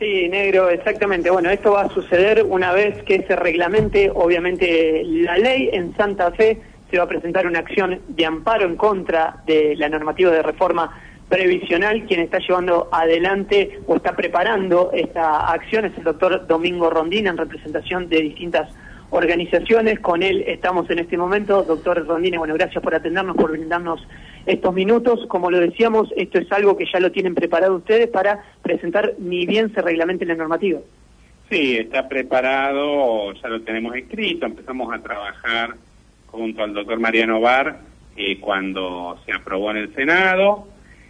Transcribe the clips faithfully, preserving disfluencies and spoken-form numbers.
Sí, negro, exactamente. Bueno, esto va a suceder una vez que se reglamente, obviamente, la ley. En Santa Fe se va a presentar una acción de amparo en contra de la normativa de reforma previsional. Quien está llevando adelante o está preparando esta acción es el doctor Domingo Rondina, en representación de distintas organizaciones. Con él estamos en este momento. Doctor Rondina, bueno, gracias por atendernos, por brindarnos estos minutos. Como lo decíamos, esto es algo que ya lo tienen preparado ustedes para presentar ni bien se reglamente la normativa. Sí, está preparado, ya lo tenemos escrito, empezamos a trabajar junto al doctor Mariano Bar eh, cuando se aprobó en el Senado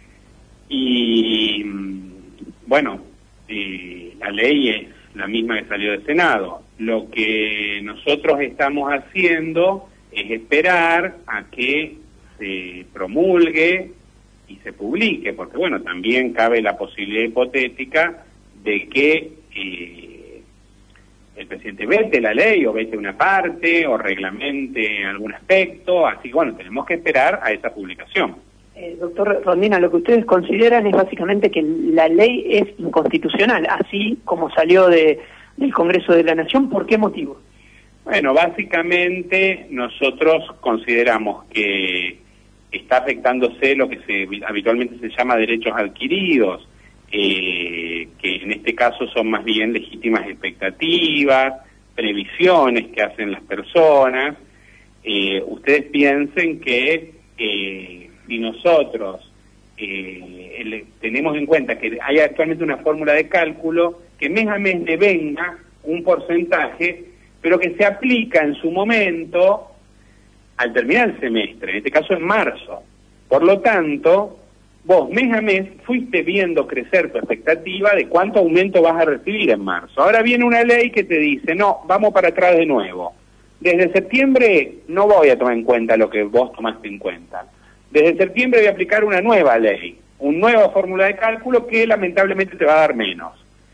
y bueno, eh, la ley es la misma que salió del Senado. Lo que nosotros estamos haciendo es esperar a que se promulgue y se publique, porque bueno, también cabe la posibilidad hipotética de que eh, el presidente vete la ley o vete una parte o reglamente algún aspecto, así que bueno, tenemos que esperar a esa publicación. Eh, doctor Rondina, lo que ustedes consideran es básicamente que la ley es inconstitucional, así como salió de, del Congreso de la Nación. ¿Por qué motivo? Bueno, básicamente nosotros consideramos que está afectándose lo que se habitualmente se llama derechos adquiridos, eh, que en este caso son más bien legítimas expectativas, previsiones que hacen las personas. Eh, ustedes piensen que eh, si nosotros eh, el, tenemos en cuenta que hay actualmente una fórmula de cálculo que mes a mes devenga un porcentaje, pero que se aplica en su momento al terminar el semestre, en este caso en marzo. Por lo tanto, vos mes a mes fuiste viendo crecer tu expectativa de cuánto aumento vas a recibir en marzo. Ahora viene una ley que te dice, no, vamos para atrás de nuevo. Desde septiembre no voy a tomar en cuenta lo que vos tomaste en cuenta. Desde septiembre voy a aplicar una nueva ley, una nueva fórmula de cálculo que lamentablemente te va a dar menos.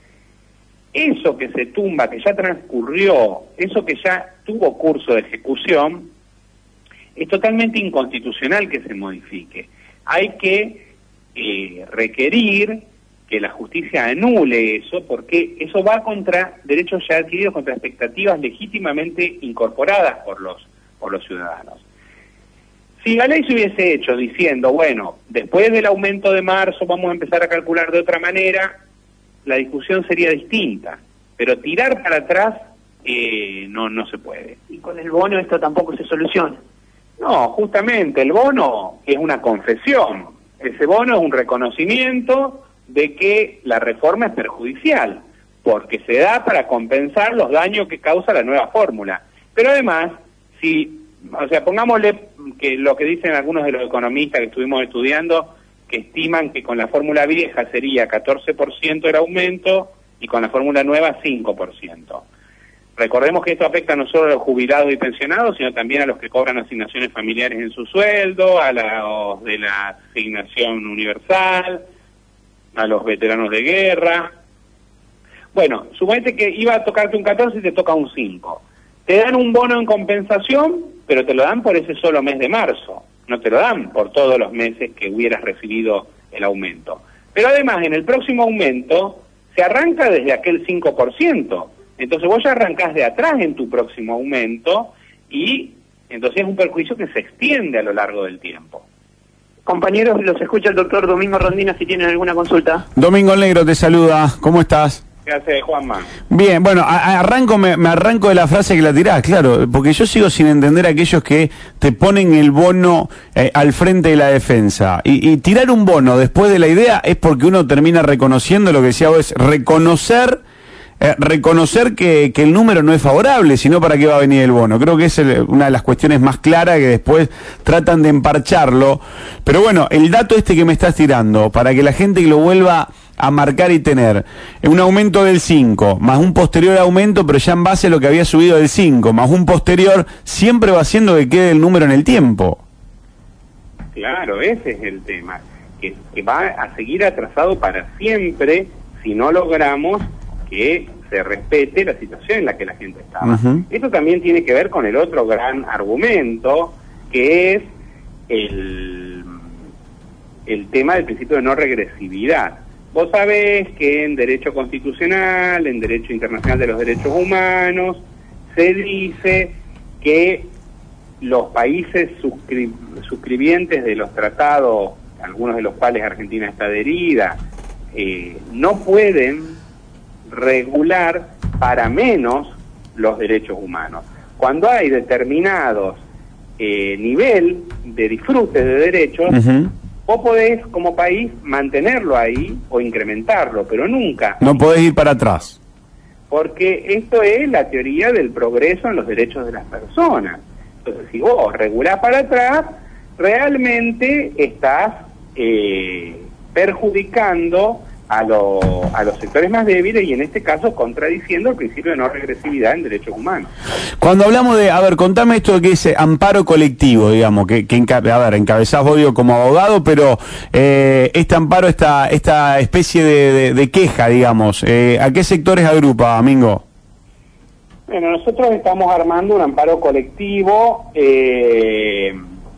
Eso que se tumba, que ya transcurrió, eso que ya tuvo curso de ejecución, es totalmente inconstitucional que se modifique. Hay que eh, requerir que la justicia anule eso, porque eso va contra derechos ya adquiridos, contra expectativas legítimamente incorporadas por los, por los ciudadanos. Si la ley se hubiese hecho diciendo, bueno, después del aumento de marzo vamos a empezar a calcular de otra manera, la discusión sería distinta, pero tirar para atrás eh, no, no se puede. Y con el bono esto tampoco se soluciona. No, justamente, el bono es una confesión. Ese bono es un reconocimiento de que la reforma es perjudicial, porque se da para compensar los daños que causa la nueva fórmula. Pero además, si, o sea, pongámosle que lo que dicen algunos de los economistas que estuvimos estudiando, que estiman que con la fórmula vieja sería catorce por ciento el aumento y con la fórmula nueva cinco por ciento. Recordemos que esto afecta no solo a los jubilados y pensionados, sino también a los que cobran asignaciones familiares en su sueldo, a los de la asignación universal, a los veteranos de guerra. Bueno, suponete que iba a tocarte un catorce y te toca un cinco. Te dan un bono en compensación, pero te lo dan por ese solo mes de marzo. No te lo dan por todos los meses que hubieras recibido el aumento. Pero además, en el próximo aumento, se arranca desde aquel cinco por ciento. Entonces vos ya arrancás de atrás en tu próximo aumento y entonces es un perjuicio que se extiende a lo largo del tiempo. Compañeros, los escucha el doctor Domingo Rondina si tienen alguna consulta. Domingo Negro te saluda, ¿cómo estás? ¿Qué hace, Juanma? Bien, bueno, a, arranco, me, me arranco de la frase que la tirás, claro, porque yo sigo sin entender a aquellos que te ponen el bono eh, al frente de la defensa. Y, y tirar un bono después de la idea es porque uno termina reconociendo lo que decía vos, es reconocer... Eh, reconocer que, que el número no es favorable, sino para qué va a venir el bono. Creo que es el, una de las cuestiones más claras que después tratan de emparcharlo. Pero bueno, el dato este que me estás tirando, para que la gente lo vuelva a marcar y tener, un aumento del cinco, más un posterior aumento, pero ya en base a lo que había subido del cinco, más un posterior, siempre va haciendo que quede el número en el tiempo. Claro, ese es el tema, que, que va a seguir atrasado para siempre si no logramos que se respete la situación en la que la gente estaba. Uh-huh. Esto también tiene que ver con el otro gran argumento, que es el, el tema del principio de no regresividad. Vos sabés que en derecho constitucional, en derecho internacional de los derechos humanos, se dice que los países suscri suscribientes de los tratados, algunos de los cuales Argentina está adherida, eh, no pueden regular para menos los derechos humanos. Cuando hay determinados eh, nivel de disfrute de derechos, uh-huh. vos podés como país mantenerlo ahí o incrementarlo, pero nunca. No podés ir para atrás. Porque esto es la teoría del progreso en los derechos de las personas. Entonces, si vos regulás para atrás, realmente estás eh, perjudicando a, lo, a los sectores más débiles y en este caso contradiciendo el principio de no regresividad en derechos humanos. Cuando hablamos de, a ver, contame esto que es amparo colectivo, digamos, que, que a ver, encabezás vos digo, como abogado, pero eh, este amparo, esta, esta especie de, de, de queja, digamos, eh, ¿a qué sectores agrupa, Mingo? Bueno, nosotros estamos armando un amparo colectivo eh,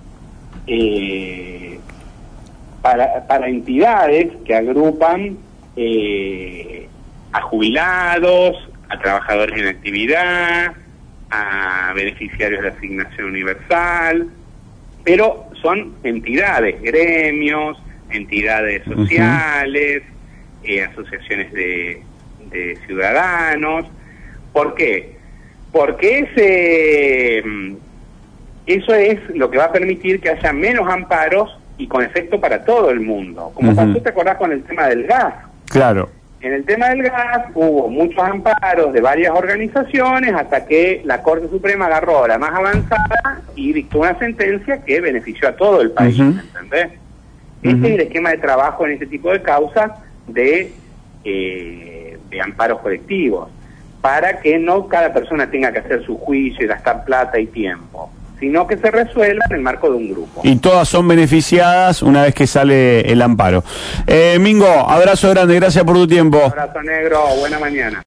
eh, para, para entidades que agrupan eh, a jubilados, a trabajadores en actividad, a beneficiarios de asignación universal, pero son entidades, gremios, entidades sociales, uh-huh. eh, asociaciones de, de ciudadanos. ¿Por qué? Porque ese, eso es lo que va a permitir que haya menos amparos y con efecto para todo el mundo. Como uh-huh. pasó, ¿te acordás con el tema del gas? Claro. En el tema del gas hubo muchos amparos de varias organizaciones hasta que la Corte Suprema agarró la más avanzada y dictó una sentencia que benefició a todo el país, uh-huh. ¿entendés? Uh-huh. Este es el esquema de trabajo en este tipo de causas de, eh, de amparos colectivos, para que no cada persona tenga que hacer su juicio y gastar plata y tiempo, sino que se resuelva en el marco de un grupo. Y todas son beneficiadas una vez que sale el amparo. Eh, Mingo, abrazo grande, gracias por tu tiempo. Abrazo negro, buena mañana.